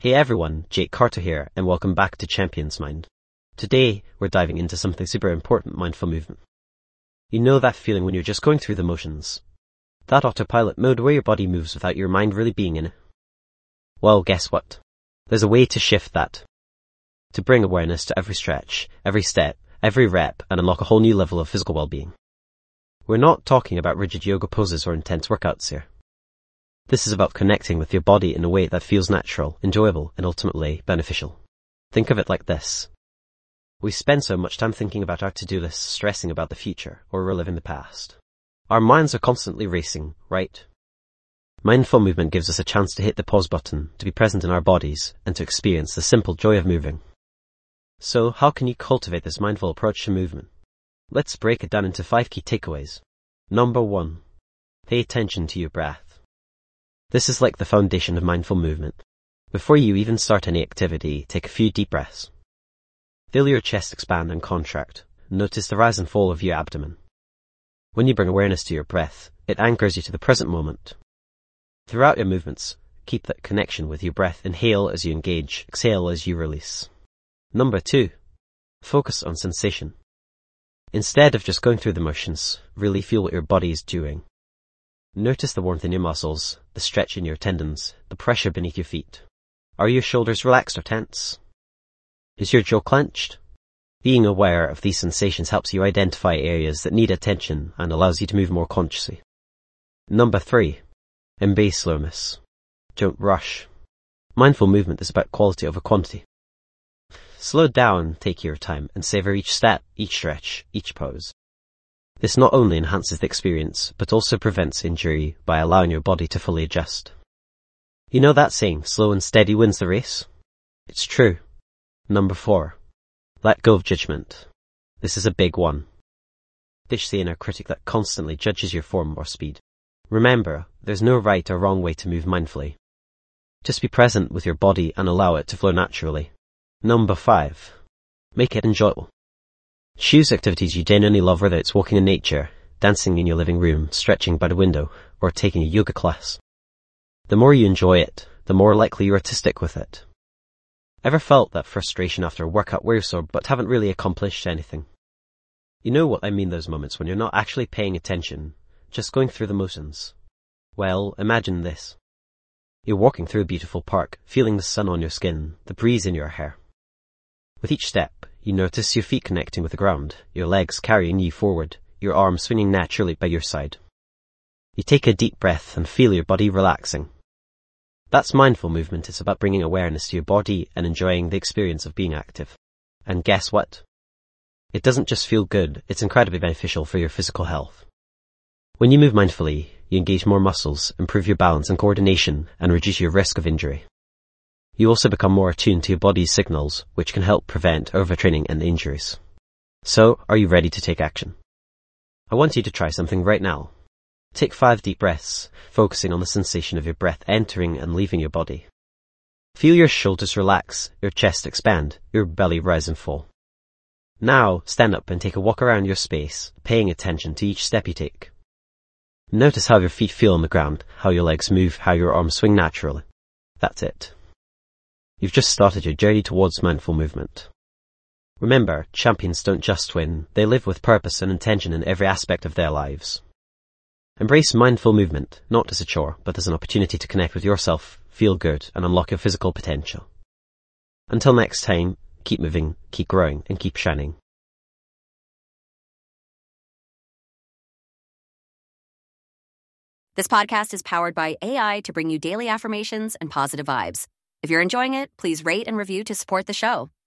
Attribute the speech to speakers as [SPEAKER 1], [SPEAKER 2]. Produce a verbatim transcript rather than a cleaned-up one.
[SPEAKER 1] Hey everyone, Jake Carter here, and welcome back to Champions Mind. Today, we're diving into something super important, mindful movement. You know that feeling when you're just going through the motions? That autopilot mode where your body moves without your mind really being in it? Well, guess what? There's a way to shift that. To bring awareness to every stretch, every step, every rep, and unlock a whole new level of physical well-being. We're not talking about rigid yoga poses or intense workouts here. This is about connecting with your body in a way that feels natural, enjoyable, and ultimately beneficial. Think of it like this. We spend so much time thinking about our to-do lists, stressing about the future, or reliving the past. Our minds are constantly racing, right? Mindful movement gives us a chance to hit the pause button, to be present in our bodies, and to experience the simple joy of moving. So, how can you cultivate this mindful approach to movement? Let's break it down into five key takeaways. Number one, pay attention to your breath. This is like the foundation of mindful movement. Before you even start any activity, take a few deep breaths. Feel your chest expand and contract. Notice the rise and fall of your abdomen. When you bring awareness to your breath, it anchors you to the present moment. Throughout your movements, keep that connection with your breath. Inhale as you engage, exhale as you release. Number two, focus on sensation. Instead of just going through the motions, really feel what your body is doing. Notice the warmth in your muscles, the stretch in your tendons, the pressure beneath your feet. Are your shoulders relaxed or tense? Is your jaw clenched? Being aware of these sensations helps you identify areas that need attention and allows you to move more consciously. Number three, embrace slowness. Don't rush. Mindful movement is about quality over quantity. Slow down, take your time, and savor each step, each stretch, each pose. This not only enhances the experience, but also prevents injury by allowing your body to fully adjust. You know that saying, slow and steady wins the race? It's true. Number four, let go of judgment. This is a big one. Ditch the inner critic that constantly judges your form or speed. Remember, there's no right or wrong way to move mindfully. Just be present with your body and allow it to flow naturally. Number five, make it enjoyable. Choose activities you genuinely love, whether it's walking in nature, dancing in your living room, stretching by the window, or taking a yoga class. The more you enjoy it, the more likely you are to stick with it. Ever felt that frustration after a workout where you're sore but haven't really accomplished anything? You know what I mean, those moments when you're not actually paying attention, just going through the motions. Well, imagine this. You're walking through a beautiful park, feeling the sun on your skin, the breeze in your hair. With each step, you notice your feet connecting with the ground, your legs carrying you forward, your arms swinging naturally by your side. You take a deep breath and feel your body relaxing. That's mindful movement. It's about bringing awareness to your body and enjoying the experience of being active. And guess what? It doesn't just feel good, it's incredibly beneficial for your physical health. When you move mindfully, you engage more muscles, improve your balance and coordination, and reduce your risk of injury. You also become more attuned to your body's signals, which can help prevent overtraining and injuries. So, are you ready to take action? I want you to try something right now. Take five deep breaths, focusing on the sensation of your breath entering and leaving your body. Feel your shoulders relax, your chest expand, your belly rise and fall. Now, stand up and take a walk around your space, paying attention to each step you take. Notice how your feet feel on the ground, how your legs move, how your arms swing naturally. That's it. You've just started your journey towards mindful movement. Remember, champions don't just win, they live with purpose and intention in every aspect of their lives. Embrace mindful movement, not as a chore, but as an opportunity to connect with yourself, feel good, and unlock your physical potential. Until next time, keep moving, keep growing, and keep shining.
[SPEAKER 2] This podcast is powered by A I to bring you daily affirmations and positive vibes. If you're enjoying it, please rate and review to support the show.